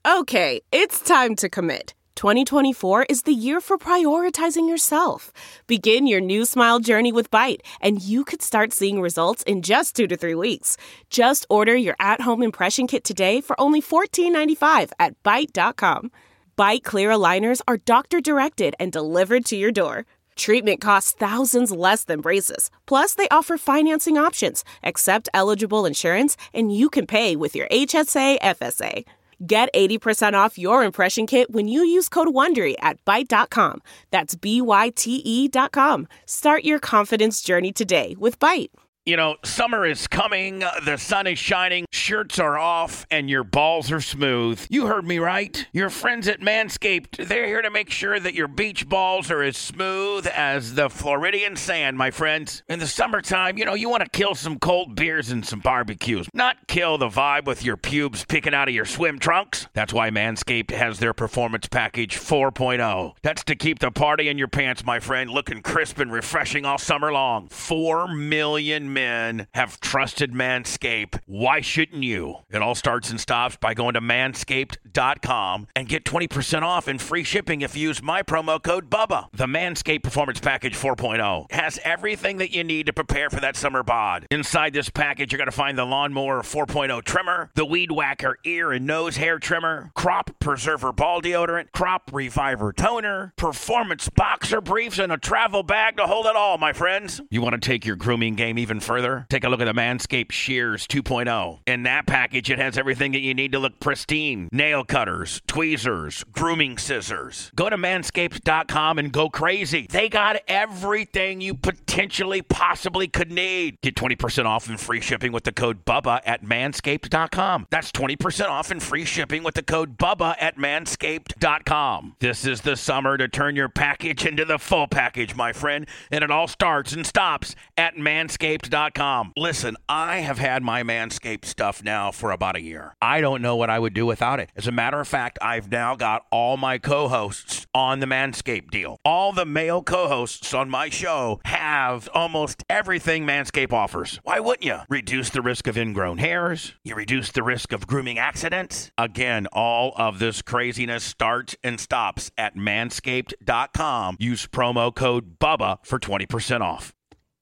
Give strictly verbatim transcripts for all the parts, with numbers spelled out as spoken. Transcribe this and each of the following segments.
Okay, it's time to commit. twenty twenty-four is the year for prioritizing yourself. Begin your new smile journey with Byte, and you could start seeing results in just two to three weeks. Just order your at-home impression kit today for only fourteen ninety-five at byte dot com. Byte Clear aligners are doctor-directed and delivered to your door. Treatment costs thousands less than braces. Plus, they offer financing options, accept eligible insurance, and you can pay with your H S A F S A. Get eighty percent off your impression kit when you use code WONDERY at byte dot com. That's B Y T E dot com. Start your confidence journey today with Byte. You know, summer is coming, the sun is shining, shirts are off, and your balls are smooth. You heard me right. Your friends at Manscaped, they're here to make sure that your beach balls are as smooth as the Floridian sand, my friends. In the summertime, you know, you want to kill some cold beers and some barbecues, not kill the vibe with your pubes picking out of your swim trunks. That's why Manscaped has their Performance Package four point oh. That's to keep the party in your pants, my friend, looking crisp and refreshing all summer long. Four million men have trusted Manscaped. Why shouldn't you? It all starts and stops by going to manscaped dot com and get twenty percent off and free shipping if you use my promo code BUBBA. The Manscaped Performance Package four point oh has everything that you need to prepare for that summer bod. Inside this package, you're going to find the Lawnmower four point oh trimmer, the Weed Whacker ear and nose hair trimmer, Crop Preserver ball deodorant, Crop Reviver toner, Performance boxer briefs, and a travel bag to hold it all, my friends. You want to take your grooming game even further? Take a look at the Manscaped Shears two point oh. In that package, it has everything that you need to look pristine. Nail cutters, tweezers, grooming scissors. Go to manscaped dot com and go crazy. They got everything you potentially possibly could need. Get twenty percent off and free shipping with the code BUBBA at manscaped dot com. That's twenty percent off and free shipping with the code BUBBA at manscaped dot com. This is the summer to turn your package into the full package, my friend, and it all starts and stops at manscaped dot com. Listen, I have had my Manscaped stuff now for about a year. I don't know what I would do without it. As a matter of fact, I've now got all my co-hosts on the Manscaped deal. All the male co-hosts on my show have almost everything Manscaped offers. Why wouldn't you? Reduce the risk of ingrown hairs. You reduce the risk of grooming accidents. Again, all of this craziness starts and stops at manscaped dot com. Use promo code BUBBA for twenty percent off.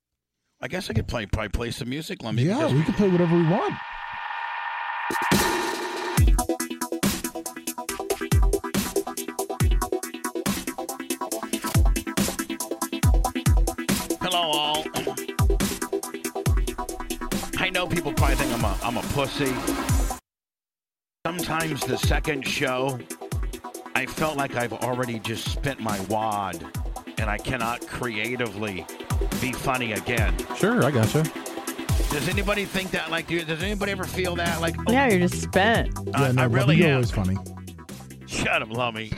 I guess I could play probably play some music. Let me yeah, just... we can play whatever we want. Hello, all. I know people probably think I'm a I'm a pussy. Sometimes the second show, I felt like I've already just spent my wad, and I cannot creatively be funny again. Sure, I gotcha. Does anybody think that? Like, does anybody ever feel that? Like, oh, yeah, you're just spent. I, yeah, no, I really you're am. always funny. Shut up, Lummy.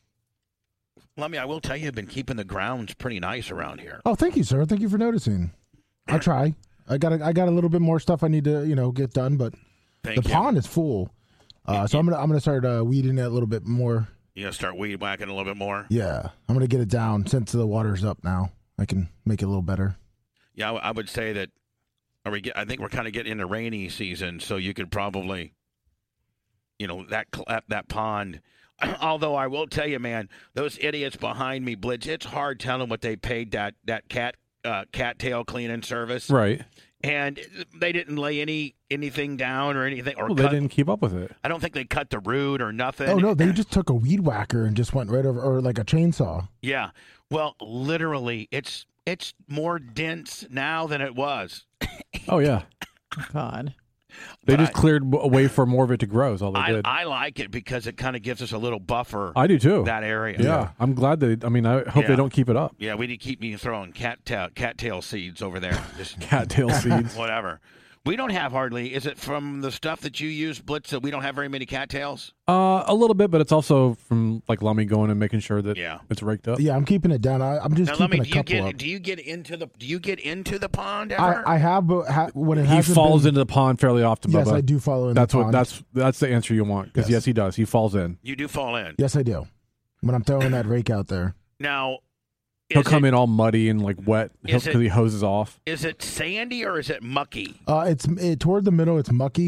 Lummy, I will tell you, I've been keeping the grounds pretty nice around here. Oh, thank you, sir. Thank you for noticing. I try. I got a, I got a little bit more stuff I need to you know get done, but Thank the you. pond is full. Uh, so I'm gonna I'm gonna start uh, weeding it a little bit more. You gonna start weed whacking a little bit more? Yeah, I'm gonna get it down since the water's up now. I can make it a little better. Yeah, I would say that. Are we? Get, I think we're kind of getting into rainy season, so you could probably, you know, that that pond. Although I will tell you, man, those idiots behind me, Blitz. It's hard telling what they paid that that cat uh, cattail cleaning service, Right. And they didn't lay any anything down or anything, or Well, cut, they didn't keep up with it. I don't think they cut the root or nothing. Oh no, they just took a weed whacker and just went right over, or like a chainsaw. Yeah. Well, literally, it's it's more dense now than it was. Oh, yeah. God. They But just I- cleared a way for more of it to grow is all they I, did. I like it because it kind of gives us a little buffer. I do, too. That area. Yeah. I'm glad they, I mean, I hope Yeah. they don't keep it up. Yeah, we need to keep me throwing cattail cattail seeds over there. Just Cattail seeds. whatever. We don't have hardly. Is it from the stuff that you use, Blitz, that we don't have very many cattails? Uh, a little bit, but it's also from like Lummy going and making sure that Yeah. it's raked up. Yeah, I'm keeping it down. I, I'm just Now, let keeping me. a Do you couple get? up. Do you get into the? Do you get into the pond ever? I, I have, but ha, when it He hasn't falls been, into the pond fairly often, Yes, Bubba. I do follow in That's the what. pond. That's that's the answer you want. Because Yes. yes, he does. He falls in. you do fall in. Yes, I do. When I'm throwing that rake out there. Now, He'll is come it, in all muddy and like wet Is because it- he hoses off. Is it sandy or is it mucky? Uh, it's it, toward the middle. It's mucky.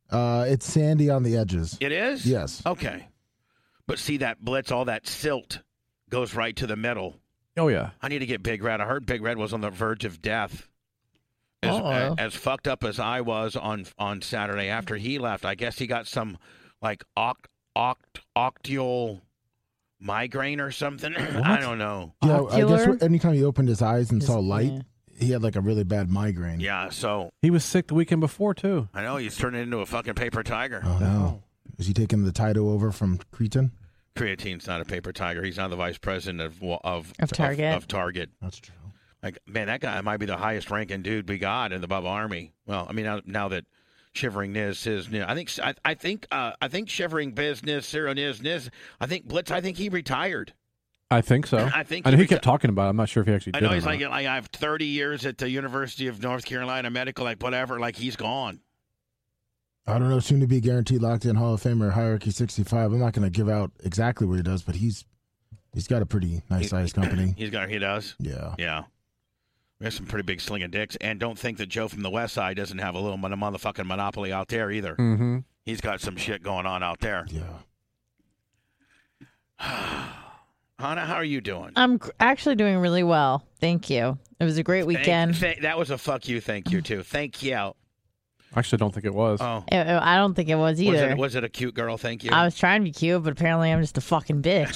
Uh, it's sandy on the edges. It is? Yes. Okay. But see that blitz, all that silt goes right to the middle. Oh, yeah. I need to get Big Red. I heard Big Red was on the verge of death. As, Uh-oh. as fucked up as I was on on Saturday after he left, I guess he got some like oct, oct, octial migraine or something. I don't know. Yeah, I guess Ocular? anytime he opened his eyes and saw light, yeah. he had like a really bad migraine. Yeah, so He was sick the weekend before, too. I know he's turning into a fucking paper tiger. Oh, no. Is he taking the title over from Cretan? Creatine's not a paper tiger. He's now the vice president of of Of Target. Of, of Target. That's true. Like, man, that guy might be the highest ranking dude we got in the Bubba Army. Well, I mean, now, now that Shivering Niz is new, I think I, I think uh, I think Shivering Business, Zero Niz Niz. I think Blitz. I think he retired. I think so. I think I know he he kept reti- talking about it. I'm not sure if he actually I did know or he's not. like, like I have thirty years at the University of North Carolina Medical, like whatever. Like he's gone. I don't know. Soon to be guaranteed locked in Hall of Famer Hierarchy sixty-five. I'm not going to give out exactly what he does, but he's he's got a pretty nice sized company. He's got. He does. Yeah. Yeah. There's some pretty big slinging dicks, and don't think that Joe from the West Side doesn't have a little mon- motherfucking monopoly out there either. Mm-hmm. He's got some shit going on out there. Yeah. Hannah, how are you doing? I'm gr- actually doing really well. Thank you. It was a great weekend. Thank, th- that was a fuck you, thank you too. Thank you. I actually don't think it was. Oh, It- it- I don't think it was was either. it, was it a cute girl? Thank you. I was trying to be cute, but apparently I'm just a fucking bitch.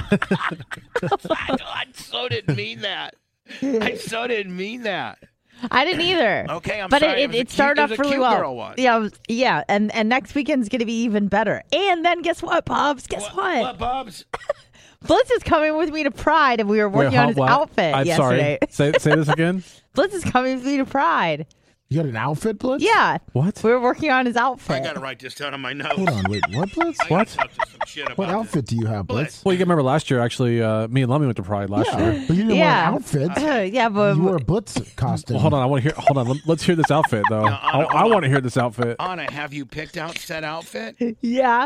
I, I so didn't mean that. I so didn't mean that. I didn't either. Okay, I'm but sorry. it, It was it, a it cute- started it off was a really cute well. girl one. Yeah, it was- yeah, and and next weekend's gonna be even better. And then guess what, Bubs? Guess what? What, Bubs? Blitz is coming with me to Pride, and we were Wait, working huh, on his what? outfit I'm yesterday. sorry. Say, say this again. Blitz is coming with me to Pride. You got an outfit, Blitz? Yeah, What? we were working on his I outfit. gotta write this down on my notes. Hold on. Wait. What, Blitz? I gotta What? talk to some shit about What this. outfit do you have, Blitz? Well, you can remember last year, actually, uh, me and Lummy went to Pride last Yeah. year. But you didn't Yeah. wear an outfit. yeah, but You wore a Blitz costume. Well, hold on. I want to hear. Hold on. let- Let's hear this outfit, though. Anna, I, hold I on. want to hear this outfit. Anna, have you picked out said outfit? yeah.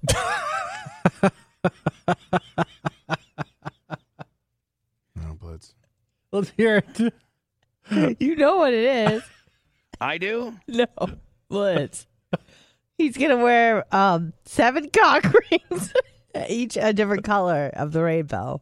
No, Blitz. Let's hear it. You know what it is. I do. No, Blitz. He's gonna wear um seven cock rings, each a different color of the rainbow.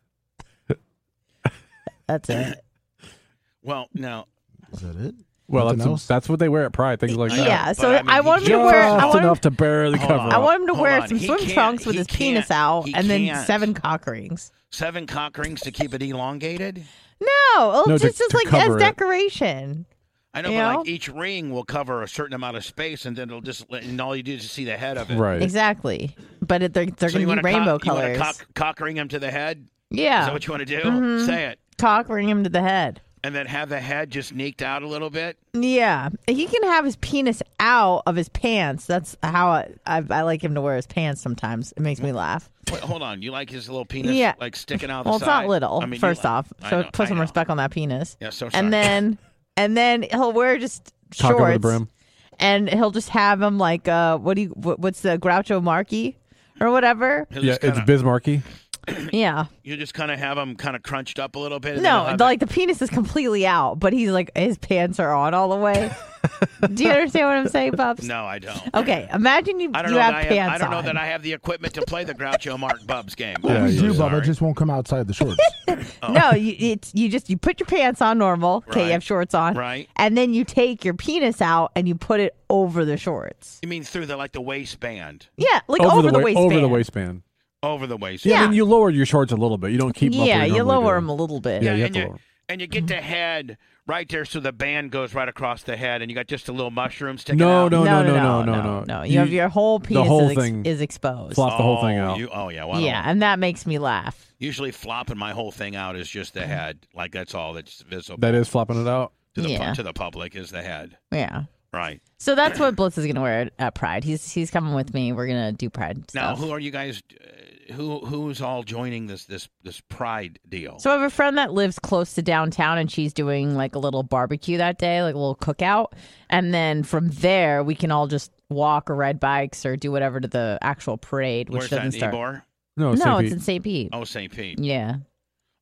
That's it. Well, now Is that it? Well, Nothing that's, else? that's what they wear at Pride. Things like that. Yeah, but so I mean, I, he want him to Just wear. I want him, enough to barely Hold cover on. I up. want him to Hold wear on. some He swim can't- trunks with he his can't- penis out, he and then can't. seven cock rings. seven cock rings to keep it elongated. No, well, No, it's to- just, just to like cover as it. decoration. I know, You but know? like each ring will cover a certain amount of space, and then it'll just let- and all you do is just see the head of it. Right. Exactly, but it, they're they're So you going to want be rainbow cock, you colors. want to cock, cock ring him to the head? Is yeah, that what you want to do? Mhm. Say it, cock ring him to the head. and then have the head just sneaked out a little bit. Yeah, he can have his penis out of his pants. That's how I, I, I like him to wear his pants. Sometimes it makes me laugh. Wait, hold on. You like his little penis, Yeah. like sticking out? Well, the it's side? not little. I mean, you first like- off, I so know, put I some know. respect on that penis. Yeah, so sorry. And then and then he'll wear just Cock shorts. over the brim. And he'll just have him like uh, what do you what, what's the Groucho Marquis or whatever? He'll Yeah, just it's kinda- Bismarcky. Yeah. You just kind of have him kind of crunched up a little bit. and then No, he'll have the, like the penis is completely out, but he's like his pants are on all the way. Do you understand what I'm saying, Bubs? it- No, I don't. Okay, imagine you I don't you know have that I pants have, I don't know on. that I have the equipment to play the Groucho Mark Bubs game. Yeah, we you do, do. Bubba. It Sorry. just won't come outside the shorts. No, you it's you just you put your pants on normal. Okay, Right. you have shorts on. Right. And then you take your penis out and you put it over the shorts. You mean through the like the waistband, Yeah, like over, the, wa- waistband. Over the waistband. over the waistband. Yeah, Yeah. I mean, you lower your shorts a little bit. You don't keep them up Yeah, where you you normally lower do. them a little bit. Yeah, you have and to you lower. and you get the head right there, so the band goes right across the head, and you got just a little mushroom sticking No, out. no, no, no, no, no, no, no. You, have your whole penis whole is, ex- thing is exposed. Flop the whole thing Oh, out. You, oh yeah, well, Yeah, and that makes me laugh. Usually flopping my whole thing out is just the head, like that's all that's visible That is flopping it out. to the pu- Yeah. to the public is the head. Yeah. Right So that's what Blitz is gonna wear at, at Pride. He's he's coming with me. We're gonna do Pride now, stuff. who are you guys? Uh, who who's all joining this this this Pride deal? So I have a friend that lives close to downtown, and she's doing like a little barbecue that day, like a little cookout. And then from there, we can all just walk or ride bikes or do whatever to the actual parade, which Where's that doesn't in start. Ybor? No, No, Saint it's Pete. in Saint Pete. Oh, Saint Pete. Yeah.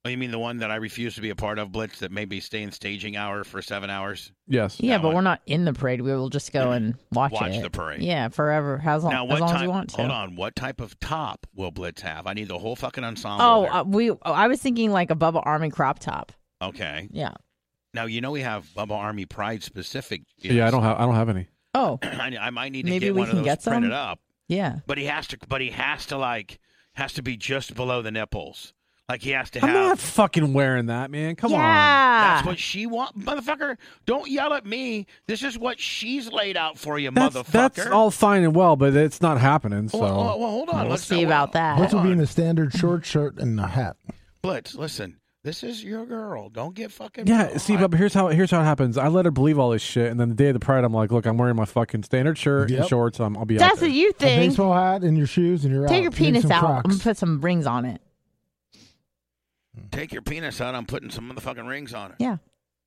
Oh, you mean the one that I refuse to be a part of, Blitz, that maybe stay in staging hour for seven hours? Yes. Yeah, That but one. we're not in the parade. We will just go and watch, Watch it. the parade. Yeah, forever. As long, Now, as, what long type, as we want to. Hold on. What type of top will Blitz have? I need the whole fucking ensemble. Oh, there. uh, we. Oh, I was thinking like a Bubba Army crop top. Okay. Yeah. Now, you know we have Bubba Army Pride specific. Yeah, I don't have. I don't have any. Oh, I, I might need to Maybe get we one of can those get some? printed up. yeah. But he has to. But he has to like has to be just below the nipples. Like he has to I'm have. not fucking wearing that, man. Come on. yeah. That's what she wants, motherfucker. Don't yell at me. This is what she's laid out for you, That's, motherfucker. that's all fine and well, but it's not happening. So Well, well, well, hold on. We'll Let's see well, about that. Blitz will be in hold on. the standard short shirt and a hat. Blitz, listen. This is your girl. Don't get fucking. yeah, see, I- but here's how here's how it happens. I let her believe all this shit, and then the day of the pride, I'm like, look, I'm wearing my fucking standard shirt and Yep. shorts. I'm, I'll be out That's there. what you A think. baseball hat and your shoes and you're out. Take your Maybe penis some out. I'm Crocs. gonna put some rings on it. Take your penis out. I'm putting some motherfucking rings on it. Yeah.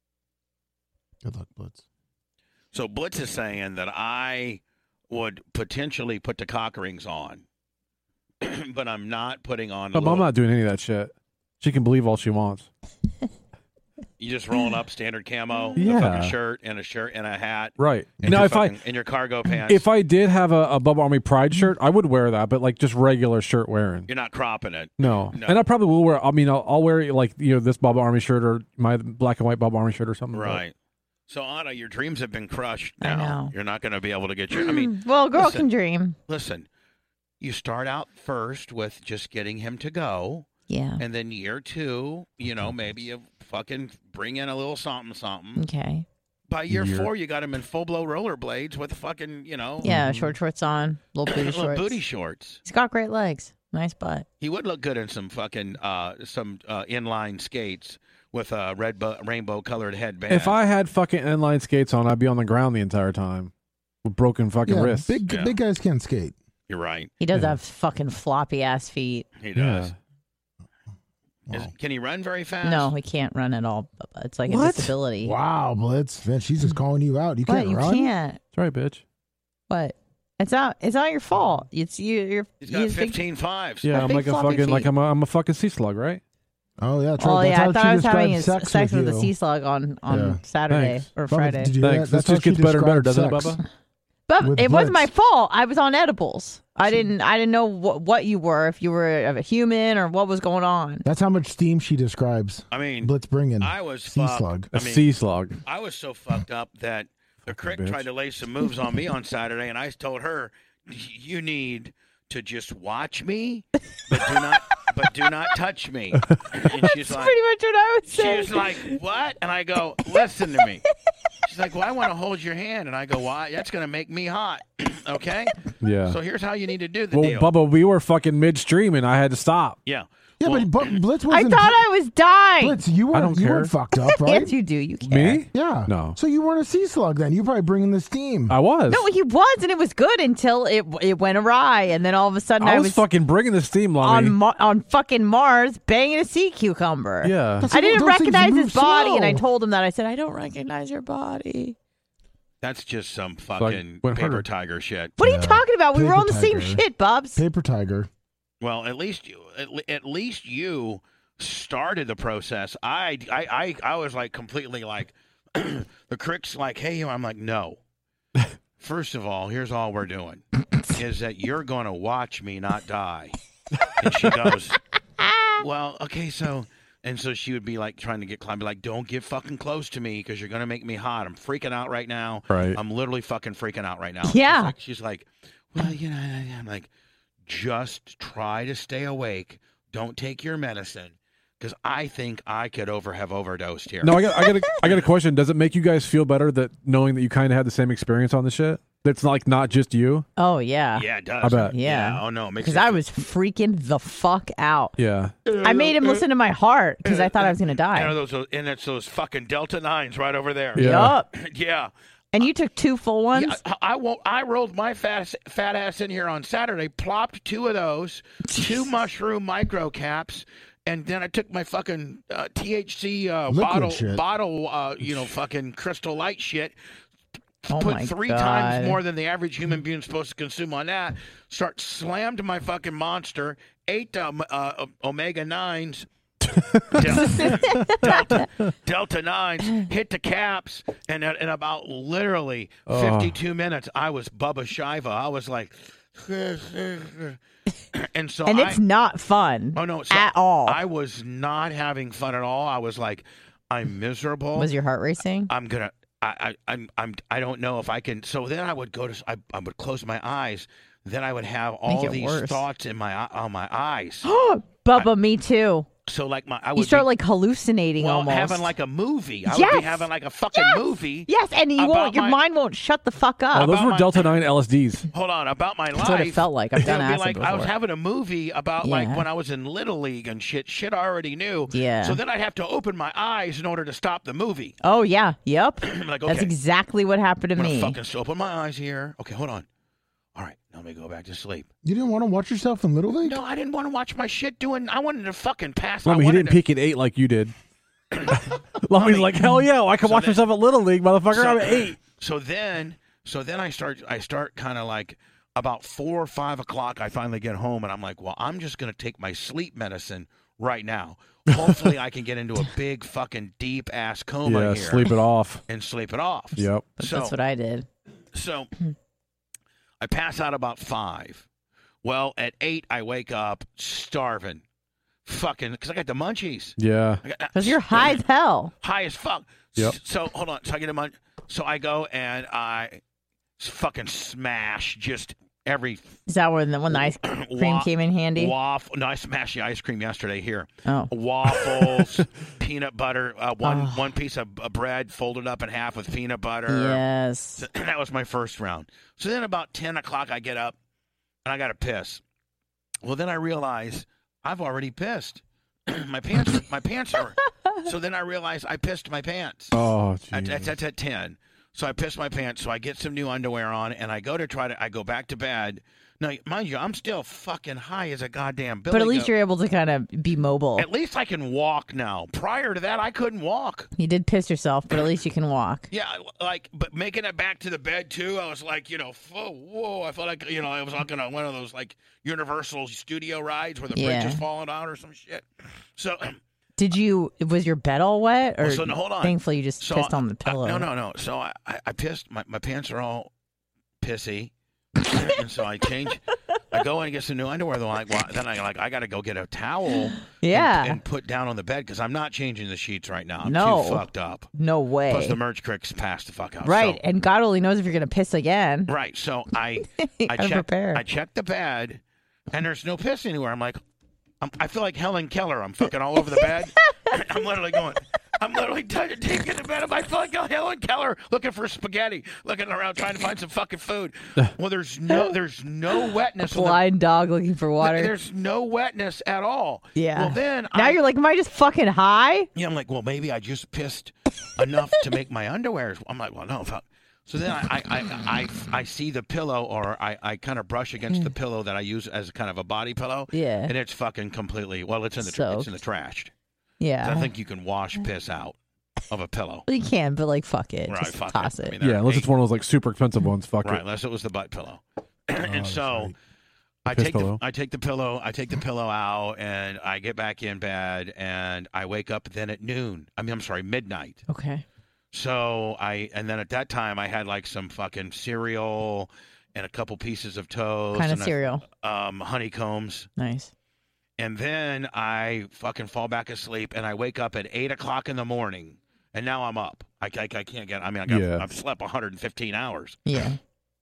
Good luck, Blitz. So Blitz is saying that I would potentially put the cock rings on, but I'm not putting on. But little, I'm not doing any of that shit. She can believe all she wants. You just rolling up standard camo, a Yeah. fucking shirt and a shirt and a hat. Right. And Now, your if I fucking- and your cargo pants. if I did have a, a Bubba Army Pride shirt, I would wear that, but like just regular shirt wearing. You're not cropping it. No. No. And I probably will wear. I mean, I'll, I'll wear like you know this Bubba Army shirt or my black and white Bubba Army shirt or something. but- Right. So Anna, your dreams have been crushed. I Now know. you're not going to be able to get your. I mean, Well, a girl listen. can dream. listen. You start out first with just getting him to go, Yeah. and then year two, you know, maybe you fucking bring in a little something, something. Okay. By year, Year. four, you got him in full blow rollerblades with fucking, you know, Yeah, short shorts on, little booty little shorts. booty shorts. He's got great legs. Nice butt. He would look good in some fucking uh, some uh, inline skates with a red bu- rainbow colored headband. If I had fucking inline skates on, I'd be on the ground the entire time with broken fucking Yeah, wrists. big Yeah. big guys can't skate. You're right, He does Yeah. have fucking floppy ass feet. he does. Yeah. Is- Wow. can he run very fast? No, he can't run at all. It's like a What? disability. Wow, Blitz. Man, she's just calling you out. You What? can't You run? can't. That's right, bitch. What? It's not. It's not your fault. It's you. You're. He's got you think- fifteen fives. Yeah, Got I'm big like a floppy fucking like feet. I'm a I'm a fucking sea slug, right? Oh, yeah. True. Oh That's yeah, how I thought she I was having describes his sex, sex with you. a sea slug on on Yeah. Saturday Thanks. or Bubba, Friday. did you hear Thanks. that? This That's how just gets she better and better, doesn't it, describes Bubba? sex. But With it wasn't my Blitz. fault. I was on edibles. I didn't. I didn't know what, what you were. If you were a human or what was going on. That's how much steam she describes. I mean, Blitz bringing. I was sea fucked. slug. A I mean, sea slug. I was so fucked up that the crick bitch. tried to lay some moves on me on Saturday, and I told her, "You need to just watch me, but do not, but do not touch me." And she's That's like, pretty much what I was saying. she's like, "What?" And I go, "Listen to me." She's like, "Well, I want to hold your hand," and I go, "Why? That's going to make me hot." Okay. Yeah. So here's how you need to do the Well, deal. Bubba, we were fucking midstream and I had to stop. Yeah. Yeah, Well, but, but Blitz I wasn't. thought I was dying. Blitz, you weren't, I don't you care. weren't fucked up, right? Yes, you do. You care. Me? Yeah. No. So you weren't a sea slug then. You probably bringing the steam. I was. No, he was, and it was good until it it went awry, and then all of a sudden I I was, was fucking bringing the steam, Lummy. on Ma- on fucking Mars banging a sea cucumber. Yeah. That's- I didn't Those things recognize move his body, and I slow. told him that. I said, I don't recognize your body. That's just some fucking when paper her- tiger shit. What are you Yeah. talking about? We were Paper on the same tiger. shit, Bubs. Paper tiger. Well, at least you, at, le- at least you started the process. I, I, I, I was like completely like, the crick's like, hey, I'm like, no. First of all, here's all we're doing is that you're going to watch me not die. And she goes, well, okay, so, and so she would be like trying to get climb, be like, don't get fucking close to me because you're going to make me hot. I'm freaking out right now. Right. I'm literally fucking freaking out right now. Yeah. She's like, she's like well, you know, I'm like, just try to stay awake. Don't take your medicine because I think I could over have overdosed here. No, I got, I got, a, I got a question. Does it make you guys feel better that knowing that you kind of had the same experience on the shit? That's like not just you. Oh yeah, Yeah, it does. I bet. Yeah. Oh no, it makes because it- I was freaking the fuck out. Yeah. I made him listen to my heart because I thought I was gonna You know, die. those, and it's those fucking Delta nines right over there. Yeah. Yup. yeah. And you took two full ones. Yeah, I, I won't. I rolled my fat ass, fat ass in here on Saturday, plopped two of those, two mushroom micro caps, and then I took my fucking uh, T H C uh, Liquid bottle, shit. bottle, uh, you know, fucking Crystal Light shit. Oh Put my three God. times more than the average human being is supposed to consume on that. Start slammed my fucking monster. Ate um, uh, omega nines. Delta, Delta, Delta nines hit the caps, and in about literally fifty-two minutes, I was Bubba Shiva. I was like, and so and I, it's not fun. Oh no, so at all. I was not having fun at all. I was like, I'm miserable. Was your heart racing? I'm gonna. I, I I'm I'm I don't know if I can. So then I would go to. I, I would close my eyes. Then I would have all these worse. thoughts in my on my eyes. Bubba, I, me too. So like my, I would you start be, like hallucinating well, almost. having like a movie. I yes. would be having like a fucking yes. movie. Yes, and you won't. Your my, mind won't shut the fuck up. Oh, those were my, Delta nine L S Ds. Hold on, about my life. That's what it felt like. I've done it would be acid like before. I was having a movie about yeah. like when I was in Little League and shit. Shit I already knew. Yeah. So then I'd have to open my eyes in order to stop the movie. Oh yeah. Yep. like, okay, that's exactly what happened to I'm me. Fucking so open my eyes here. Okay, hold on. All right, now let me go back to sleep. You didn't want to watch yourself in Little League? No, I didn't want to watch my shit doing. I wanted to fucking pass. Well, I mean, he didn't to, peak at eight like you did. Lummy's like, hell yeah, I can so watch then, myself at Little League, motherfucker. So, I'm at eight. So then, so then I start. I start kind of like about four or five o'clock. I finally get home, and I'm like, well, I'm just gonna take my sleep medicine right now. Hopefully, I can get into a big fucking deep ass coma yeah, here. sleep it off. And sleep it off. Yep. So, that's what I did. So I pass out about five. Well, at eight, I wake up starving. Fucking, because I got the munchies. Yeah. Because you're high as hell. High as fuck. Yep. So, hold on. So I get a munch. So I go and I fucking smash just every. Is that when the, when the ice cream wa- came in handy? Waffle. No, I smashed the ice cream yesterday here. Oh. Waffles, peanut butter, uh, one oh. one piece of uh, bread folded up in half with peanut butter. Yes. That was my first round. So then about ten o'clock, I get up and I got to piss. Well, then I realize I've already pissed. my pants, are, my pants are. So then I realize I pissed my pants. Oh, at, that's, that's at ten. So I piss my pants. So I get some new underwear on, and I go to try to. I go back to bed. Now, mind you, I'm still fucking high as a goddamn Billy But at least goat. you're able to kind of be mobile. At least I can walk now. Prior to that, I couldn't walk. You did piss yourself, but at least you can walk. Yeah, like, but making it back to the bed too, I was like, you know, whoa, whoa. I felt like, you know, I was like on one of those like Universal studio rides where the yeah. bridge is falling out or some shit. So. Did you? Was your bed all wet? Or well, so no, hold on. Thankfully, you just so pissed I, on the pillow. I, no, no, no. So I, I, I pissed. My, my pants are all pissy, and so I change. I go in and get some new underwear. Though, like, well, then I like I got to go get a towel. Yeah. And, and put down on the bed because I'm not changing the sheets right now. I'm no. too fucked up. No way. Plus the merge cricks passed the fuck out. Right, So, and God only knows if you're gonna piss again. right. So I, I checked. checked. I checked the bed, and there's no piss anywhere. I'm like, I'm, I feel like Helen Keller. I'm fucking all over the bed. I'm literally going. I'm literally t- taking the bed. I feel like Helen Keller looking for spaghetti, looking around trying to find some fucking food. Well, there's no, there's no wetness. A blind the, dog looking for water. There's no wetness at all. Yeah. Well, then now I, you're like, am I just fucking high? Yeah, I'm like, well, maybe I just pissed enough to make my underwear. I'm like, well, no, fuck. So then I, I, I, I, I see the pillow, or I, I kind of brush against the pillow that I use as kind of a body pillow. Yeah. And it's fucking completely. Well, it's in the Soaked. it's in the trash. Yeah. I think you can wash piss out of a pillow. Well, you can, but like, fuck it, Right, just fuck toss it. it. I mean, Yeah, unless eight, it's one of those like super expensive ones. Fuck right, it. unless it was the butt pillow. and that's so right. I Piss take pillow. the I take the pillow I take the pillow out and I get back in bed and I wake up then at noon. I mean, I'm sorry, midnight. Okay. So I and then at that time I had like some fucking cereal and a couple pieces of toast. Kind of and cereal. A, um, honeycombs. Nice. And then I fucking fall back asleep and I wake up at eight o'clock in the morning and now I'm up. I, I, I can't get. I mean, I got, Yeah. I've slept one hundred fifteen hours. Yeah.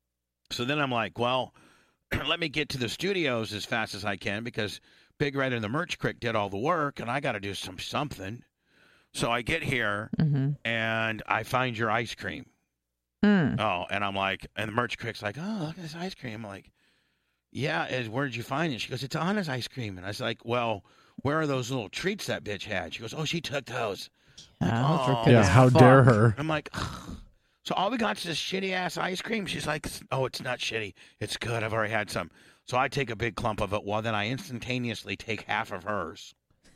So then I'm like, well, let me get to the studios as fast as I can because Big Red and the Merch Crick did all the work and I got to do some something. So I get here Mm-hmm. and I find your ice cream. Mm. Oh, and I'm like, and the Merch Crick's like, oh, look at this ice cream. I'm like, yeah, is where did you find it? She goes, it's Anna's ice cream. And I was like, well, where are those little treats that bitch had? She goes, oh, she took those. I'm like, Oh, for "Oh." Yeah, goodness how fuck. dare her? I'm like, ugh. So all we got is this shitty ass ice cream. She's like, oh, it's not shitty. It's good. I've already had some. So I take a big clump of it. Well, then I instantaneously take half of hers.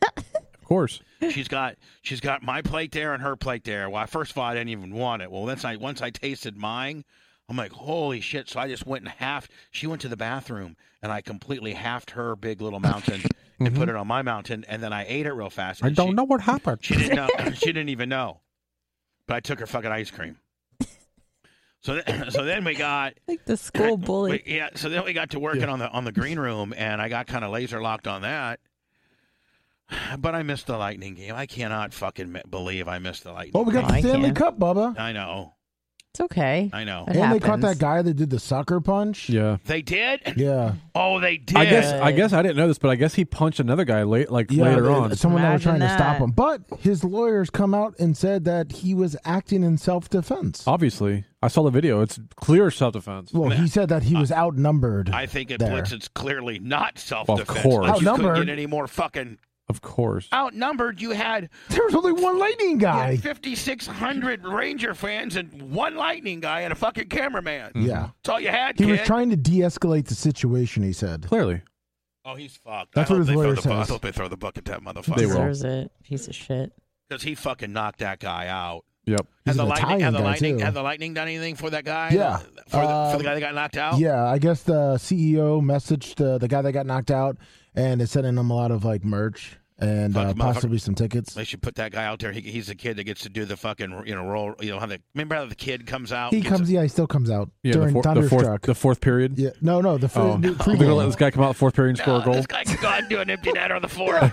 Of course. She's got she's got my plate there and her plate there. Well, first of all, I didn't even want it. Well, once I once I tasted mine, I'm like, holy shit. So I just went and halved. She went to the bathroom, and I completely halved her big little mountain and Mhm. put it on my mountain, and then I ate it real fast. I and don't she, know what happened. She didn't know. She didn't even know. But I took her fucking ice cream. So, th- so then we got Like the school bully. we- yeah. So then we got to working Yeah. on the on the green room, and I got kind of laser locked on that. But I missed the Lightning game. I cannot fucking mi- believe I missed the Lightning. Well, we got Oh, the I Stanley can. Cup, Bubba. I know. It's okay. I know. It And they caught happens. that guy that did the sucker punch. Yeah. They did. Yeah. Oh, they did. I guess Good. I guess I didn't know this, but I guess he punched another guy late, like Yeah, later they- on. someone that was trying Imagine to stop that. him. But his lawyers come out and said that he was acting in self-defense. Obviously, I saw the video. It's clear self-defense. Well, he said that he was outnumbered. I think at there. Blitz it's clearly not self-defense. course. Like you couldn't Outnumbered. get any more fucking Of course. outnumbered. You had There was only one Lightning guy. fifty-six hundred Ranger fans and one Lightning guy and a fucking cameraman. Yeah. That's all you had, He kid. was trying to de-escalate the situation, he said. Clearly. Oh, he's fucked. That's I what hope his they throw lawyer the bu- I says. hope they throw the book at that They motherfucker. will. Deserves it. Piece of shit. Because he fucking knocked that guy out. Yep. He's Had the an lightning, Italian had the guy, lightning, too. had the lightning done anything for that guy? Yeah. For, the, Uh, for the guy that got knocked out. Yeah, I guess the C E O messaged uh, the guy that got knocked out and is sending him a lot of like merch and Fuck, uh, motherfucker. possibly some tickets. They should put that guy out there. He, he's the kid that gets to do the fucking, you know, roll. You know how the remember how the kid comes out. He gets comes, a- yeah, he still comes out Yeah. The, during four, the fourth. Thunderstruck. The fourth period. Yeah, no, no, the, Oh, fir- the they're gonna let pregame. this guy come out the fourth period and score No, a goal. This guy can go out and do an empty net on the fourth.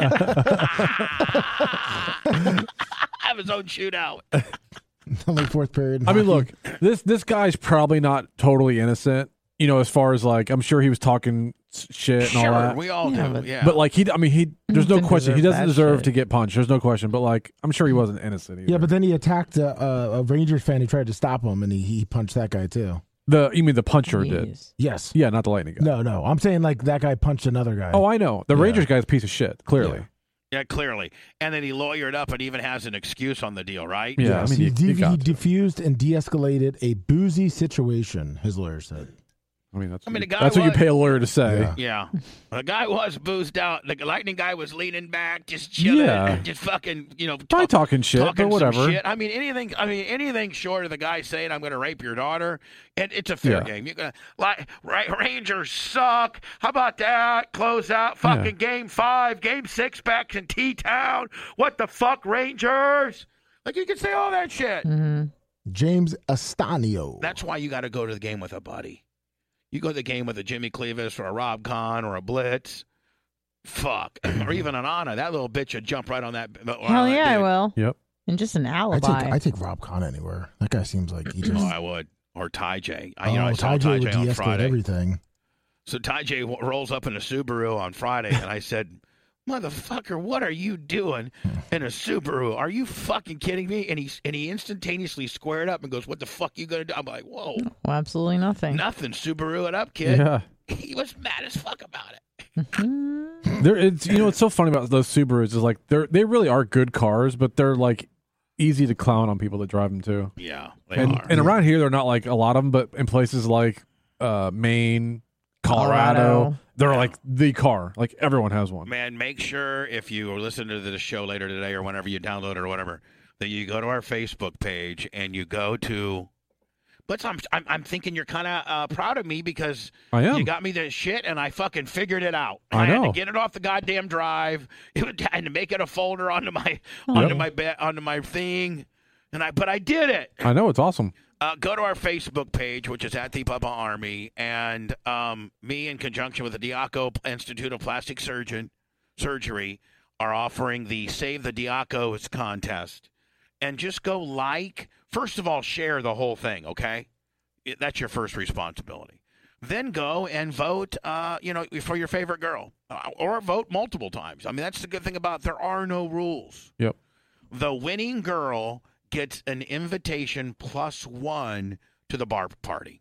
Have his own shootout. Only fourth period. in I mean, hockey. look, this this guy's probably not totally innocent. You know, as far as like, I'm sure he was talking s- shit and Sure, all that. we all Yeah, do. but- Yeah, But like he, I mean, he. There's no Didn't question. He deserve doesn't that deserve shit. to get punched. There's no question. But like, I'm sure he wasn't innocent either. Yeah, but then he attacked a, a, a Rangers fan who tried to stop him, and he, he punched that guy too. the you mean the puncher did? Jeez. Yes. Yeah, not the lightning guy. No, no. I'm saying like that guy punched another guy. Oh, I know. The Yeah. Rangers guy's a piece of shit. Clearly. yeah, clearly. And then he lawyered up and even has an excuse on the deal, right? Yeah. Yes, I mean, he, you- de- you got he to. diffused and de-escalated a boozy situation. His lawyer said. I mean, that's I mean, the guy that's what you was- pay a lawyer to say. Yeah. Yeah. The guy was boozed out. The lightning guy was leaning back, just chilling, Yeah. just fucking, you know, Probably talk- talking shit, talking but some whatever. shit. I mean, anything. I mean, anything short of the guy saying, "I'm going to rape your daughter," and it's a fair Yeah. game. You're gonna like right, Rangers suck. How about that? Close out. Fucking Yeah. game five, game six, back in T Town. What the fuck, Rangers? Like you can say all that shit. Mm-hmm. James Astanio. That's why you got to go to the game with a buddy. You go to the game with a Jimmy Clevis or a Rob Kahn or a Blitz. Fuck. or even an Anna. That little bitch would jump right on that. Hell yeah, I will. Yep. And just an I alibi. take I take Rob Kahn anywhere. That guy seems like he just. Oh, I would. Or Ty J. I, you know, oh, I saw Ty J Ty would J on de-escalate Friday. everything. So Ty J w- rolls up in a Subaru on Friday, and I said, "Motherfucker, what are you doing in a Subaru? Are you fucking kidding me?" And he and he instantaneously squared up and goes, "What the fuck you gonna do?" I'm like, "Whoa, Well, absolutely nothing. nothing. Subaru it up, kid." Yeah. He was mad as fuck about it. There, it's you know what's so funny about those Subarus is like they're they really are good cars, but they're like easy to clown on people that drive them too. Yeah, they And are. and around here they're not like a lot of them, but in places like uh, Maine, Colorado, Colorado. they're like the car. Like everyone has one. Man, make sure if you are listening to the show later today or whenever you download it or whatever, that you go to our Facebook page and you go to. But I'm I'm, I'm thinking you're kind of uh, proud of me because I am. you got me this shit and I fucking figured it out. I had to know. get it off the goddamn drive. It would, I had to make it a folder onto my onto my be- onto my thing, and I but I did it. I know it's awesome. Uh, go to our Facebook page, which is at the Bubba Army, and um, me, in conjunction with the Diaco Institute of Plastic Surgeon Surgery, are offering the Save the Diacos contest. And just go like, first of all, share the whole thing, okay? It- that's your first responsibility. Then go and vote, uh, you know, for your favorite girl, uh, or vote multiple times. I mean, that's the good thing about there are no rules. Yep. The winning girl gets an invitation plus one to the bar party.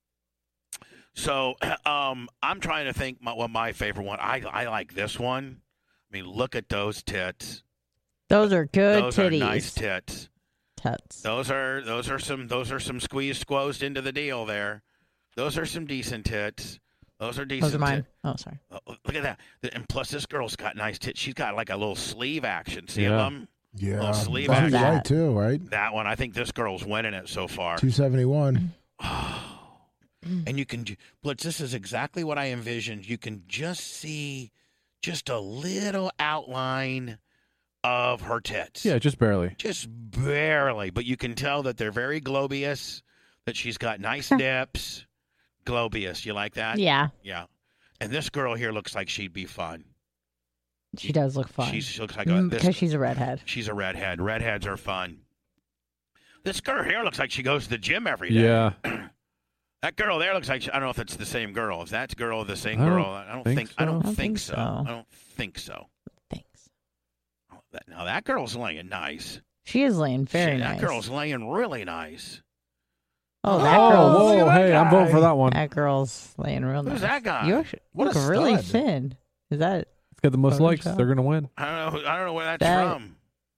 So um, I'm trying to think my, what my favorite one. I I like this one. I mean, look at those tits. Those are good those titties. are nice tits. Tuts. Those are those are some those are some squeezed squozed into the deal there. Those are some decent tits. Those are decent. Those are mine. tit- Oh, sorry. Oh, look at that. And plus, this girl's got nice tits. She's got like a little sleeve action. See Yeah. them? Yeah, Little sleeve that's what you action. like too, right? That one. I think this girl's winning it so far. Two seventy one. And you can, Blitz, this is exactly what I envisioned. You can just see just a little outline of her tits. Yeah, just barely. Just barely. But you can tell that they're very globious, that she's got nice nips. Globious. You like that? Yeah. Yeah. And this girl here looks like she'd be fun. She does look fun. She's, she looks like a, Mm, this, because she's a redhead. she's a redhead. Redheads are fun. This girl here looks like she goes to the gym every day. Yeah. That girl there looks like, she, I don't know if it's the same girl. Is that girl the same I don't girl? I don't think think, so. I don't I don't think think so. so. I don't think so. Thanks. Oh, that, now that girl's laying nice. She is laying very Shit, nice. That girl's laying really nice. Oh, that Oh, girl's look whoa, at that hey, I'm voting guy. for that one. that girl's laying real nice. Who's that guy? You actually What a look really stud. thin. Is that? It's got the most Photoshop. likes. They're gonna win. I don't know. who- I don't know where that's That- from.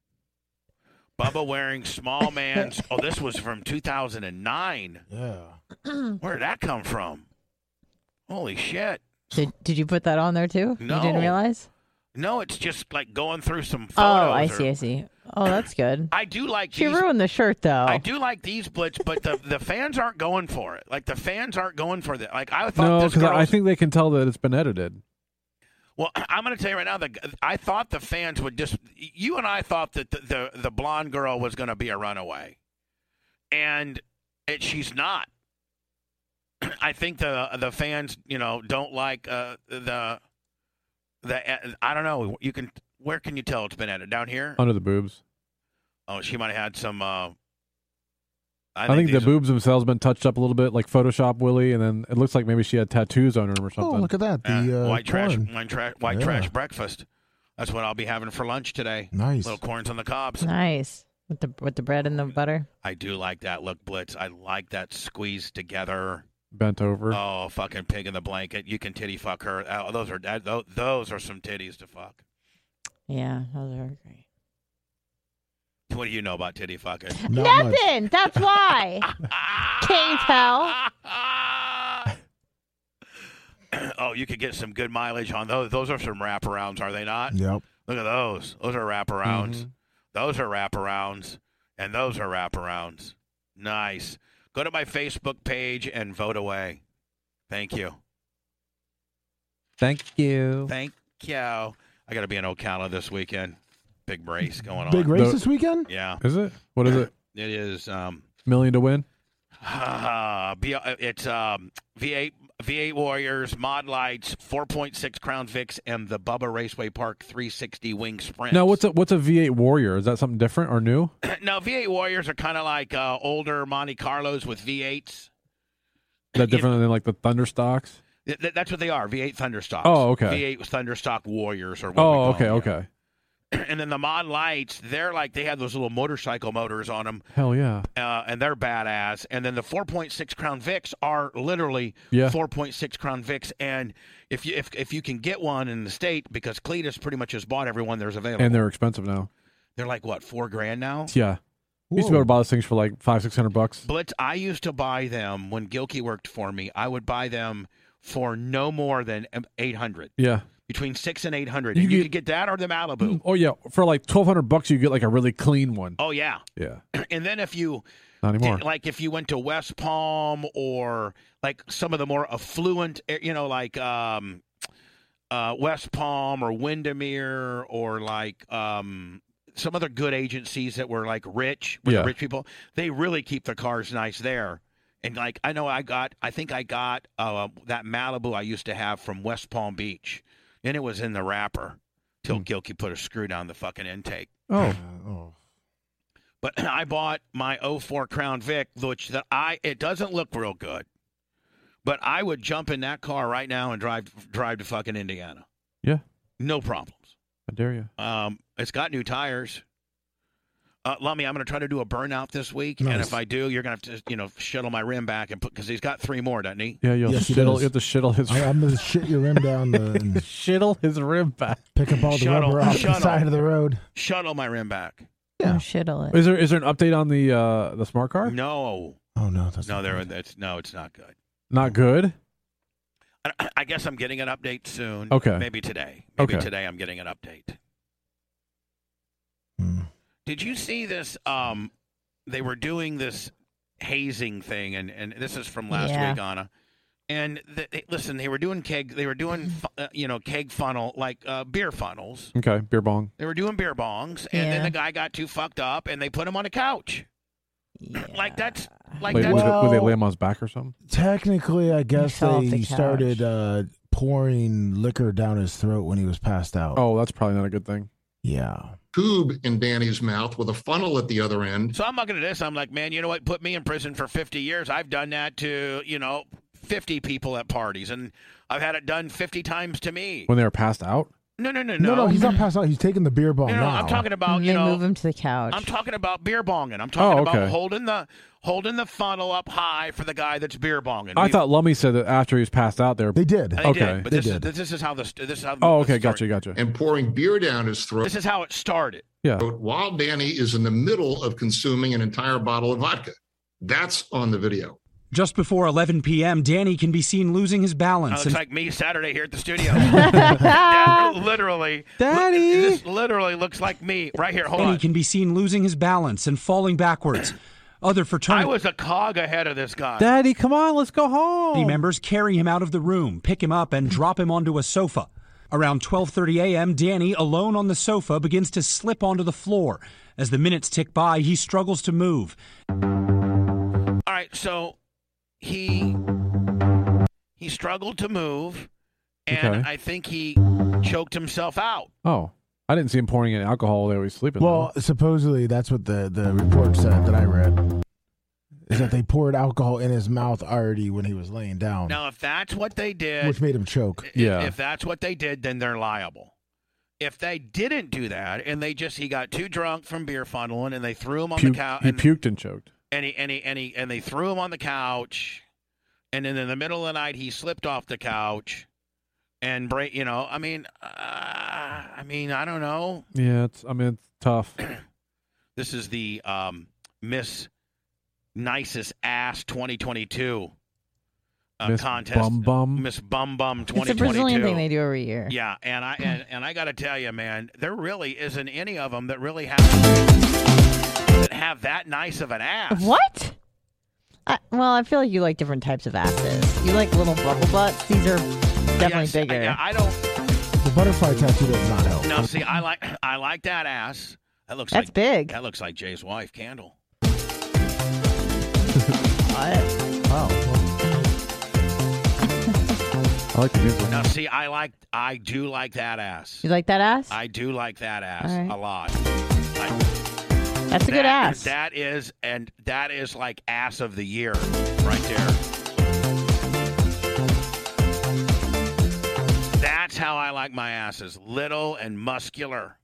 Bubba wearing small man's. Oh, this was from two thousand nine. Yeah. Where did that come from? Holy shit! Did Did you put that on there too? No. You didn't realize? No, it's just like going through some photos. Oh, I or- see. I see. Oh, that's good. I do like She these. ruined the shirt though. I do like these Blitz, but the, the fans aren't going for it. Like the fans aren't going for that. Like I thought No, this because I girl's- think they can tell that it's been edited. Well, I'm going to tell you right now that I thought the fans would just. You and I thought that the the, the blonde girl was going to be a runaway, and it, she's not. I think the the fans, you know, don't like uh, the the. I don't know. You can. Where can you tell it's been edited? Down here? Under the boobs. Oh, she might have had some. Uh, I, think, the these- boobs themselves been touched up a little bit, like Photoshop Willie, and then it looks like maybe she had tattoos on her or Oh, something. look at that. Yeah, The uh, white trash, corn. white, tra- white Yeah. trash breakfast. That's what I'll be having for lunch today. Nice. Little corns on the cobs. Nice with the with the bread and the butter. I do like that look, Blitz. I like that squeezed together. Bent over. Oh, fucking pig in the blanket. You can titty fuck her. Oh, those are that, tho- those are some titties to fuck. Yeah, those are great. What do you know about titty fucking? Not much. Nothing. That's why. Can't tell. Oh, you could get some good mileage on those. Those are some wraparounds, are they not? Yep. Look at those. Those are wraparounds. Mhm. Those are wraparounds. And those are wraparounds. Nice. Go to my Facebook page and vote away. Thank you. Thank you. Thank you. I got to be in Ocala this weekend. Big race going on. Big race The- this weekend? Yeah. Is it? What is it? It is. Um, Million to win? B- it's um, V eight V eight Warriors, Mod Lights, four point six Crown Vics, and the Bubba Raceway Park three sixty Wing Sprint. Now, what's a what's a V eight Warrior? Is that something different or new? No, V eight Warriors are kind of like uh, older Monte Carlos with V eights. Is that different than like the Thunder stocks? Th- th- That's what they are, V eight Thunderstocks. Oh, okay. V eight Thunderstock Warriors or what we Oh, call okay, them, okay. yeah. And then the Mod Lights, they're like, they have those little motorcycle motors on them, Hell yeah. uh, and they're badass. And then the four point six Crown Vics are literally Yeah. four point six Crown Vics. And if you if, if you can get one in the state, because Cletus pretty much has bought everyone there's available. And they're expensive now. They're like, what, four grand now? Yeah. We used to be able to buy those things for like five, six hundred bucks. Blitz, I used to buy them when Gilkey worked for me. I would buy them for no more than eight hundred. Yeah. Between six and eight hundred. You And you get- could get that or the Malibu. Oh yeah. For like twelve hundred bucks, you get like a really clean one. Oh, yeah. Yeah. And then if you Not anymore. did- like if you went to West Palm or like some of the more affluent, eh, you know, like um, uh, West Palm or Windermere or like um, some other good agencies that were like rich, with Yeah. the rich people, they really keep their cars nice there. And like I know I got, I think I got uh, that Malibu I used to have from West Palm Beach, and it was in the wrapper till Hmm. Gilkey put a screw down the fucking intake. Oh. Uh, oh. But I bought my oh four Crown Vic, which that I it doesn't look real good, but I would jump in that car right now and drive drive to fucking Indiana. Yeah. No problems. I dare you. Um, it's got new tires. Uh, Lummy, I'm going to try to do a burnout this week, and Nice. if I do, you're going to have to, you know, shuttle my rim back and put because he's got three more, doesn't he? Yeah, you'll Yes, he shittle. does. You have to shittle his I, I'm going to shit your rim down the, and shittle his rim back. pick up all the Shuttle, rubber off shuttle. the side of the road. Shuttle my rim back. Yeah. Oh, shittle it. Is there is there an update on the uh the smart car? No, Oh, no. That's no, not there. good. That's no, it's not good. Not good. I, I guess I'm getting an update soon. Okay. Maybe today. Maybe Okay. today I'm getting an update. Hmm. Did you see this? Um, they were doing this hazing thing, and, and this is from last Yeah. week, Anna. And the, they, listen, they were doing keg, they were doing fu- uh, you know keg funnel like uh, beer funnels. Okay, beer bong. They were doing beer bongs, and then Yeah. the guy got too fucked up, and they put him on a couch. Yeah. Like that's like Wait, that's would, they, would they Well- lay him on his back or something? Technically, I guess fell off they the couch. started uh, pouring liquor down his throat when he was passed out. Oh, that's probably not a good thing. Yeah. Tube in Danny's mouth with a funnel at the other end. So I'm looking at this. I'm like, man, you know what? Put me in prison for fifty years. I've done that to, you know, fifty people at parties, and I've had it done fifty times to me. When they were passed out? No, no, no, No, no. no, he's not passed out. He's taking the beer bong No, no, now. I'm talking about, they you know, move him to the couch. I'm talking about beer bonging. I'm talking Oh, about okay. holding the holding the funnel up high for the guy that's beer bonging. I We've- thought Lummy said that after he was passed out, they were. They did. they okay. did, but They this is did. this is how the this is how the Oh, the okay, gotcha, story- gotcha. And pouring beer down his throat This is how it started. Yeah. while Danny is in the middle of consuming an entire bottle of vodka. That's on the video. Just before eleven p.m., Danny can be seen losing his That balance. looks and like me Saturday here at the studio. That literally, Daddy! this literally looks like me right here. Hold Danny on. can be seen losing his balance and falling backwards. Other I fraternity was a cog ahead of this guy. Daddy, come on, let's go home. members carry him out of the room, pick him up, and drop him onto a sofa. Around twelve thirty a.m., Danny, alone on the sofa, begins to slip onto the floor. As the minutes tick by, he struggles to move. All right, so he he struggled to move, and Okay. I think he choked himself out. Oh, I didn't see him pouring any alcohol while he was sleeping. Well, supposedly that's what the, the report said that I read. Is that they poured alcohol in his mouth already when he was laying down, Now, if that's what they did, which made him choke. if, Yeah. if that's what they did, then they're liable. If they didn't do that, and they just he got too drunk from beer funneling, and they threw him on Puke- the couch, he and, puked and choked. and he and he and he and they threw him on the couch, and then in the middle of the night he slipped off the couch, and break. You know, I mean, uh, I mean, I don't know. Yeah, it's. I mean, it's tough. This is the um, Miss Nicest Ass twenty twenty-two uh, Miss contest. Bum Bum. Miss Bum Bum it's twenty a twenty-two. Brazilian thing they do every year. Yeah, and I and, and I got to tell you, man, there really isn't any of them that really have that have that nice of an ass. What? I, well, I feel like you like different types of asses. You like little bubble butts. These are definitely Yes, bigger. I, yeah, I don't. The butterfly tattoo does not help. No, see, I like I like that ass. That looks That's like big. that looks like Jay's wife, Candle. Oh, I like the music. Now, see, I like I do like that ass. You like that ass? I do like that ass All right. a lot. I, That's a good that- ass. That is, and that is like ass of the year right there. That's how I like my asses, little and muscular.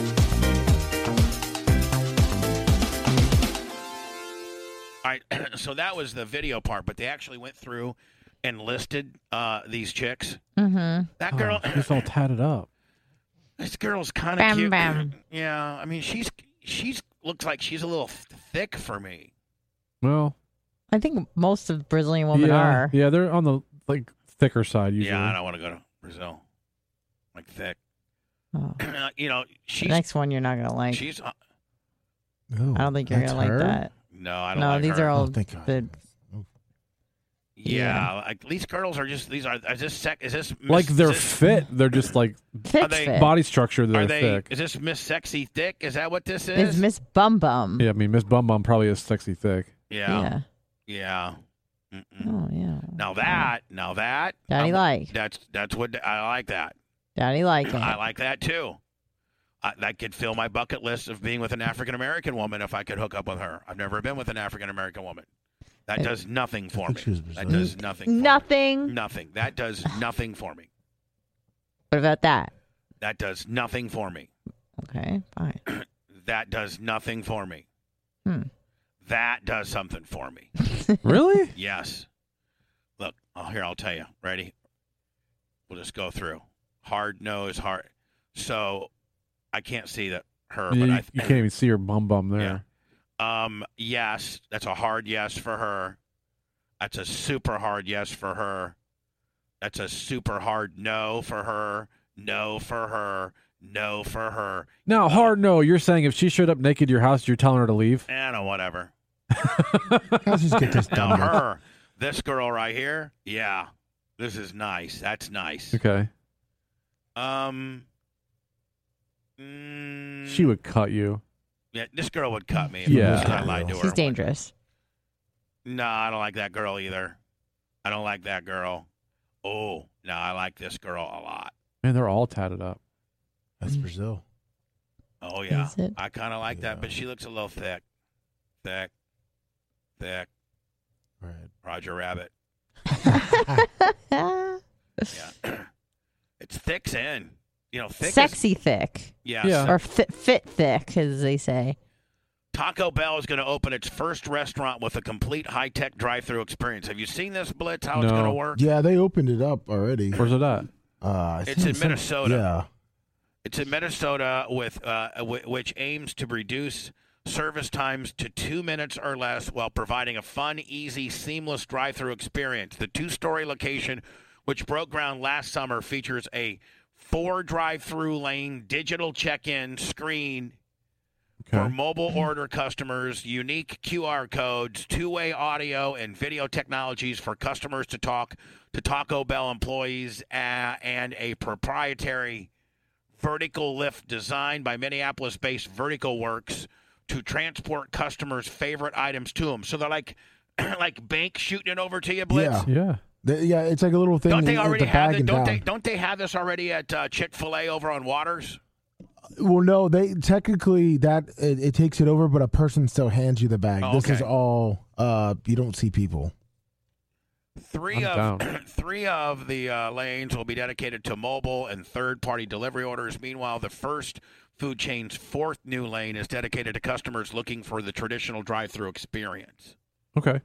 All right, so that was the video part, but they actually went through and listed uh, these chicks. Mm-hmm. That girl, Oh, he's all tatted up. this girl's kind of Bam, cute. bam. Yeah, I mean, she's she's looks like she's a little thick for me. Well, I think most of Brazilian women yeah, are. yeah, they're on the like thicker side usually. Yeah, I don't want to go to Brazil. Like thick. Oh. You know, The she's next one you're not gonna like. she's uh, Ooh, I don't think you're that's gonna her? like that. no, I don't No, like these her. are all Oh, thank God. the yeah, yeah. like these girls are just these are is this sec is this Miss, Like they're is this, fit. They're just like thick they fit. body structure. are They're they thick. is this Miss Sexy Thick? Is that what this It's is? Miss Bum Bum. Yeah, I mean Miss Bum Bum probably is sexy thick. yeah. Yeah. Yeah. Mm-mm. Oh yeah. Now that, now that Daddy I'm- like. That's that's what I like that. Daddy like it. I like that too. I, that could fill my bucket list of being with an African American woman if I could hook up with her. I've never been with an African American woman. That Uh, does nothing for think me. she was That Brazilian. does nothing. For me. Nothing. Nothing. That does nothing for me. What about that? That does nothing for me. Okay, fine. That does nothing for me. Hmm. That does something for me. Really? Yes. Look, oh, here, I'll tell you. Ready? We'll just go through. Hard nose, hard. So I can't see that her, you, but you I can't even see your bum bum there. Um, yes, that's a hard yes for her. That's a super hard yes for her. That's a super hard no for her. No for her. No for her. Now, hard no. You're saying if she showed up naked to your house, you're telling her to leave. Eh, no, whatever. Let's just get this Now done with. her, this girl right here, yeah, this is nice. That's nice. Okay. Um, mm, She would cut you. yeah, this girl would cut me. If Yeah. I lied to her. She's dangerous. No, I don't like that girl either. I don't like that girl. Oh, no, I like this girl a lot. Man, they're all tatted up. That's Brazil. Oh, yeah. Is it? I kind of like that, Yeah. but she looks a little thick. Thick. Thick. Right. Roger Rabbit. Yeah. It's thick's in. You know, thick is- Sexy thick. yeah. Yeah. Or fit, fit thick, as they say. Taco Bell is going to open its first restaurant with a complete high-tech drive-through experience. Have you seen this, Blitz, how it's No. going to work? Yeah, they opened it up already. Where's it at? Uh, I It's think in some- Minnesota. Yeah. It's in Minnesota, with uh, w- which aims to reduce service times to two minutes or less while providing a fun, easy, seamless drive-through experience. The two-story location, which broke ground last summer, features a four drive-through lane digital check-in screen for Okay. mobile order customers, unique Q R codes, two-way audio and video technologies for customers to talk to Taco Bell employees, uh, and a proprietary vertical lift designed by Minneapolis-based Vertical Works to transport customers' favorite items to them. So they're like, like bank shooting it over to you, Blitz. Yeah. Yeah. They- yeah, it's like a little thing. Don't they at already the have bag it? and Don't down. they? Don't they have this already at uh, Chick-fil-A over on Waters? Well, no, they technically that it, it takes it over, but a person still hands you the bag. Oh, This is okay. all. Uh, you don't see people. Three I'm of three of the uh, lanes will be dedicated to mobile and third-party delivery orders. Meanwhile, the first food chain's fourth new lane is dedicated to customers looking for the traditional drive-through experience. Okay.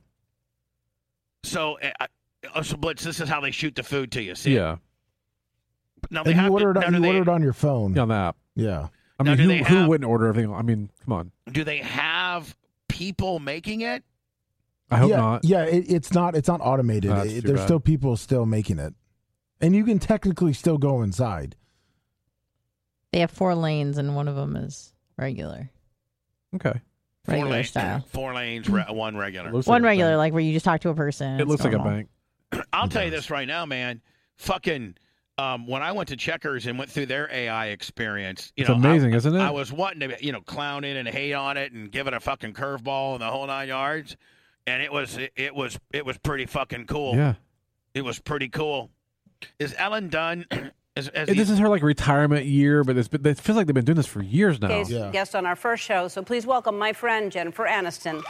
So, uh, uh, so Blitz, this is how they shoot the food to you. See? Yeah. Now they And you have order it. to, now On, do you they, order it on your phone. Yeah, on the app. Yeah. I Now, mean, do who, they who have- wouldn't order everything? I mean, come on. do they have people making it? I hope yeah, not. Yeah, it, it's not. It's not automated. That's It- too there's bad. still people still making it, and you can technically still go inside. They have four lanes, and one of them is regular. Okay. Four Regular lanes, style. four lanes, re- one regular. It looks One like a regular, bank. like where you just talk to a person. It it's looks like a normal. bank. I'll It tell you does. this right now, man. Fucking, um, when I went to Checkers and went through their A I experience, you It's know, amazing, I, isn't it? I was wanting to, you know, clown it and hate on it and give it a fucking curveball and the whole nine yards, and it was, it, it was, it was pretty fucking cool. Yeah. It was pretty cool. Is Ellen Dunn? Is, is It- This is her like retirement year, but it's been, it feels like they've been doing this for years now. Today's Yeah. guest on our first show, so please welcome my friend Jennifer Aniston.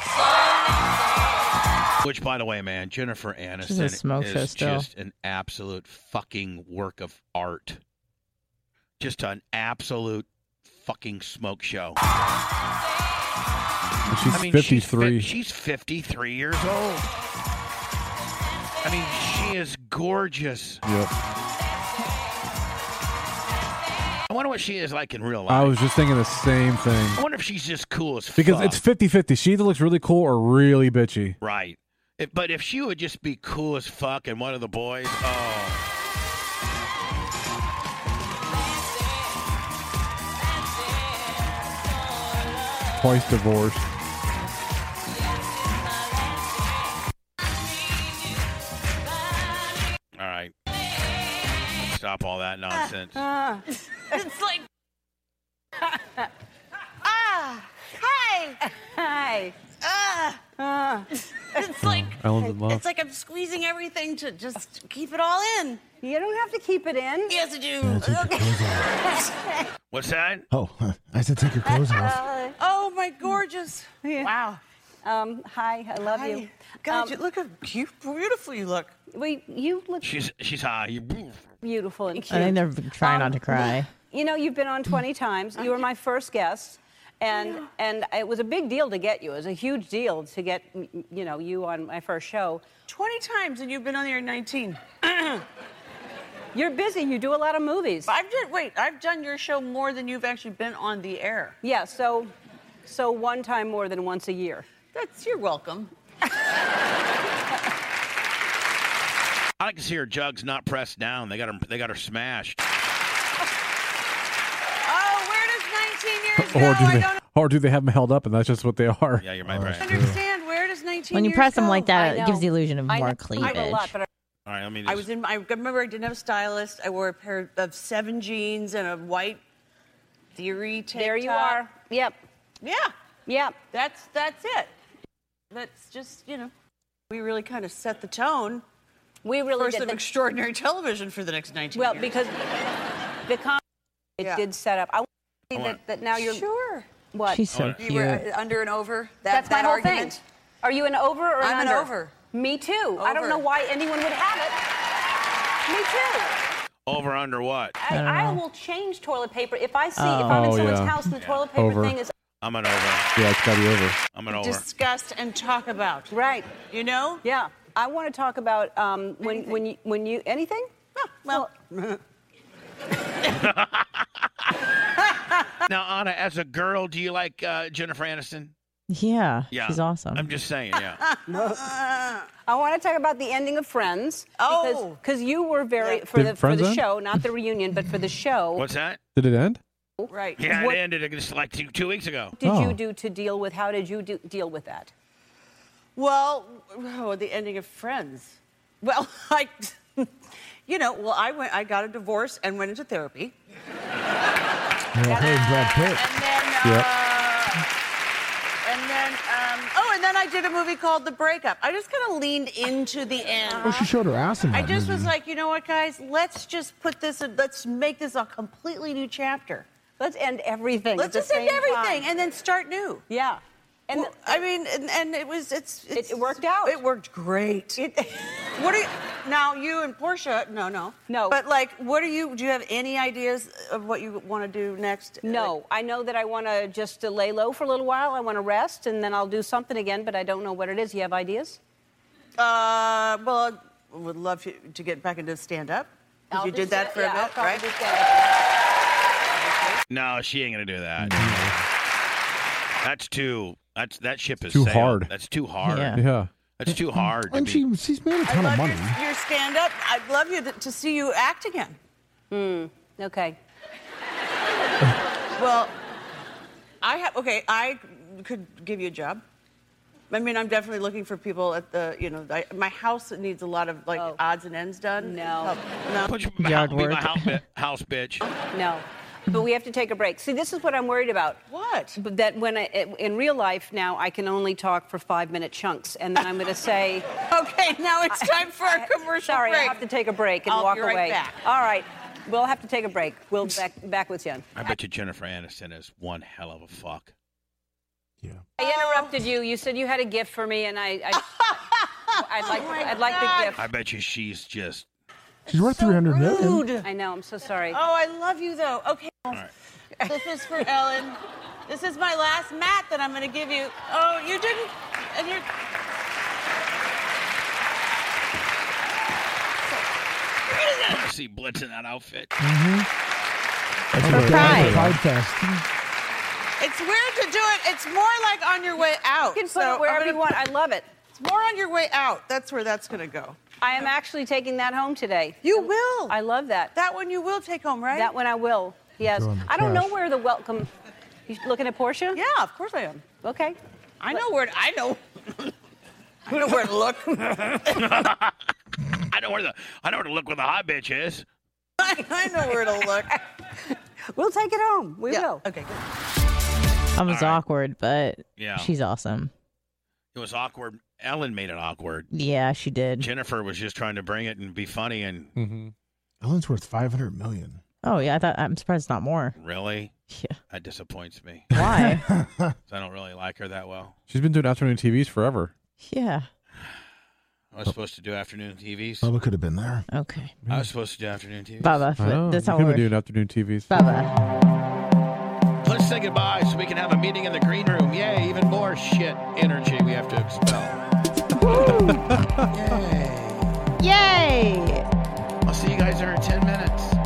Which, by the way, man, Jennifer Aniston She's a smoke is show still. just an absolute fucking work of art. Just an absolute fucking smoke show. And she's I mean, fifty-three. She's, fi- she's fifty-three years old. I mean, she is gorgeous. Yep. I wonder what she is like in real life. I was just thinking the same thing. I wonder if she's just cool as Because fuck. it's fifty-fifty. She either looks really cool or really bitchy. Right. If- but if she would just be cool as fuck and one of the boys, oh. Twice divorced. All right. Stop all that nonsense. It's like. ah! Hi! Hi! Ah! Ah! It's like Ellen's in love. it's like I'm squeezing everything to just keep it all in. You don't have to keep it in. Yes, I do. Yeah, take your clothes off. What's that? Oh, I said take your clothes off. Oh, my gorgeous! Wow. Um, hi, I love Hi. you. God, Um, you look how cute, beautiful you look. We, you look She's she's high. You, beautiful and cute. I think they're trying not to cry. You know, you've been on twenty times. You were my first guest, and and it was a big deal to get you. It was a huge deal to get you know you on my first show. Twenty times, and you've been on there nineteen. You're busy. You do a lot of movies. I've done. Wait, I've done your show more than you've actually been on the air. Yeah. So, so one time more than once a year. That's you're welcome. I like to see her jugs not pressed down. They got her. They got her smashed. Oh, where does nineteen years go? Or do I they don't or do they have them held up and that's just what they are? Yeah, you're my Oh, brain. that's understand. Where nineteen When you years press them go? like that, I it gives the know. illusion of I more know. cleavage. I know a lot, but I- All right, let me I just. was in. I remember I didn't have a stylist. I wore a pair of seven jeans and a white Theory tank there you top. are. Yep. Yeah, Yep. that's that's it. That's just you know, we really kind of set the tone We really for did. some The, extraordinary television for the next nineteen well, years. because the com- it Yeah. did set up. I want to see I that, want- that now you're sure. what? She's so You were cute. uh, under and over. That, That's that my whole argument. thing. Are you an over or an I'm an under? over. Me too. I don't Over. know why anyone would have it. Me too. Over under what? I, I will change toilet paper if I see if Oh. I'm in Oh, someone's yeah. house and the toilet paper Over. thing is I'm an over. Yeah, it's gotta be over. I'm an over. Discuss and talk about. right. You know? Yeah. I want to talk about um, when when you when you anything. Well, Now, Anna, as a girl, do you like uh, Jennifer Aniston? Yeah, Yeah. she's awesome. I'm just saying, yeah. I want to talk about the ending of Friends. Oh. Because you were very Yeah. for Did the for Friends the end? show, not the reunion, but for the show. What's that? Did it end? right. Yeah, What- it ended just like two, two weeks ago. Did Oh. you do to deal with? How did you do, deal with that? Well, oh, the ending of Friends. Well, I, you know, well, I went, I got a divorce and went into therapy, Yeah, hey, Brad Pitt. and then, Yep. uh, and then, um, oh, and then I did a movie called The Breakup. I just kind of leaned into the end. Oh, she showed her ass in that I just movie. was like, you know what, guys? Let's just put this. Let's make this a completely new chapter. Let's end everything. Let's at the just end same everything time. and then start new. Yeah. And Well, I mean, and, and it was it's, it's it worked out. It worked great. It- What are you now? You and Portia? No, no, No. But like, what are you? Do you have any ideas of what you want to do next? no, I know that I want to just uh, lay low for a little while. I want to rest, and then I'll do something again, but I don't know what it is. You have ideas? Uh, well, I would love to, to get back into stand up. I'll You do did that sta- for yeah, a I'll bit, probably right? do stand-up. No, she ain't gonna do that. That's too. That's that ship is Too sailed. hard. That's too hard. Yeah. Yeah. That's too hard. to And be- she, she's made a I ton of love money. your, your stand up. I'd love you to, to see you act again. Okay. Well, I have. Okay, I could give you a job. I mean, I'm definitely looking for people at the. You know, I, my house needs a lot of like Oh. odds and ends done. No. Help. No. Put your Yard be my work. house, bi- house bitch. No. But we have to take a break. See, this is what I'm worried about. What? But that when I, in real life now, I can only talk for five-minute chunks, and then I'm going to say, Okay, now it's time for a commercial sorry, break. I have to take a break and I'll walk be right away. back. All right. We'll have to take a break. We'll back back with you. I bet you Jennifer Aniston is one hell of a fuck. Yeah. I interrupted you. You said you had a gift for me, and I, I I'd like, Oh my I'd like God. the gift. I bet you she's just. She's worth three hundred million. Rude. I know. I'm so sorry. Oh, I love you though. Okay. right. This is for Ellen. This is my last mat that I'm going to give you. Oh, you didn't. And you're. I see Blitz in that outfit. That's For what Pride. Pride Fest. It's weird to do it. It's more like on your way out. You can put So it wherever I'm you gonna- want. I love it. It's more on your way out. That's where that's going to go. I am actually taking that home today. You will. I love that. That one you will take home, right? That one I will. Yes. Go on the I don't know trash. where the welcome. You looking at Portia? Yeah, of course I am. Okay. I know where. I know. I know where to look. I know where the. I know where to look where the hot bitch is. I, I know where to look. We'll take it home. We Yeah. will. Okay. Good. I was All right. awkward, but Yeah. she's awesome. It was awkward. Ellen made it awkward. Yeah, she did. Jennifer was just trying to bring it and be funny, and Mm-hmm. Ellen's worth five hundred million. Oh yeah, I thought I'm surprised it's not more. really, Yeah. that disappoints me. Why? 'Cause I don't really like her that well. She's been doing afternoon T Vs forever. Yeah. I was supposed to do afternoon T Vs. Bubba could have been there. Okay. I was supposed to do afternoon T Vs. Baba. I know. That's you how could we're be doing afternoon T Vs. Baba. Let's say goodbye so we can have a meeting in the green room. Yay, even more shit energy we have to expel. Yay. Yay! I'll see you guys there in ten minutes.